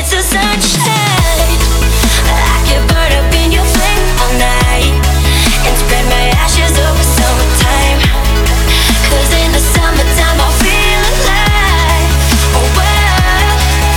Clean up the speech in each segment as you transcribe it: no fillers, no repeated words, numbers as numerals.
it's the sunshine. I could burn up in your flame all night and spread my ashes over summertime. 'Cause in the summertime I'll feel alive. Oh well,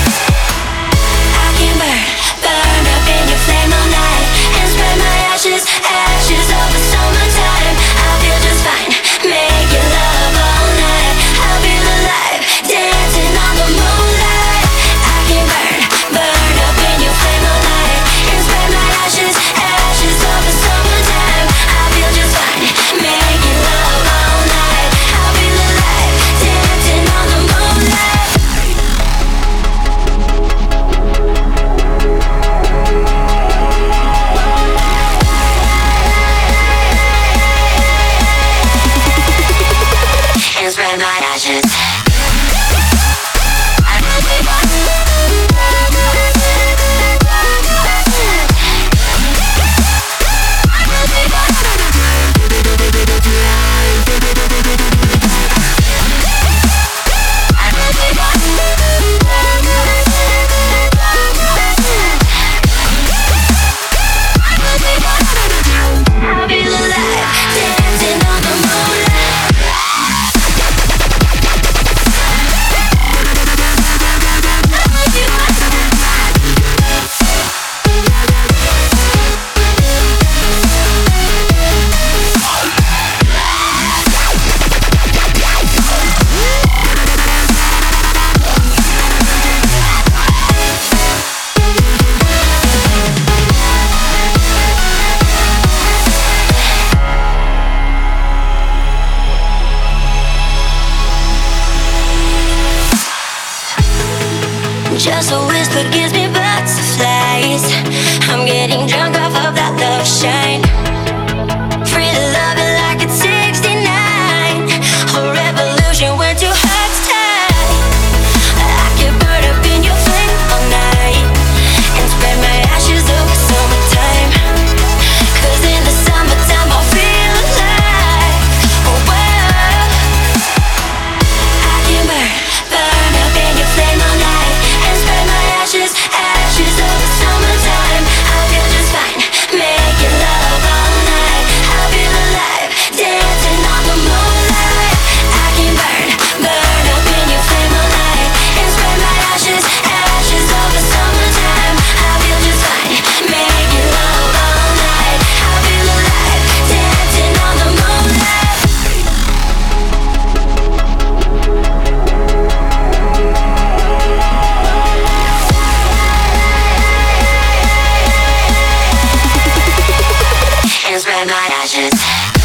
I can burn up in your flame all night and spread my ashes over summertime. I'll feel just fine, making love all night. I'll feel alive, dancing on the moonlight. I can burn up in your flame all night and spread my ashes over summertime. I'll feel just fine, making love all night. I'll feel alive, dancing on the moonlight. And spread my ashes. I'll be alive, dancing on the moonlight. Just a whisper gives me butterflies. I'm getting drunk off of that love shine. Free to love it like it's 69. A revolution when two hearts tie. I could burn up in your flame all night and spread my ashes over summertime. 'Cause in the summertime I'll feel alive. Oh well, I can burn up in your flame all night and spread my ashes over summertime. I'll feel just fine, making love all night. I'll feel alive, dancing on the moonlight. I can burn up in your flame all night and spread my ashes over summertime. I'll feel just fine, making love all night. I'll feel alive, dancing on the moonlight. And spread my ashes.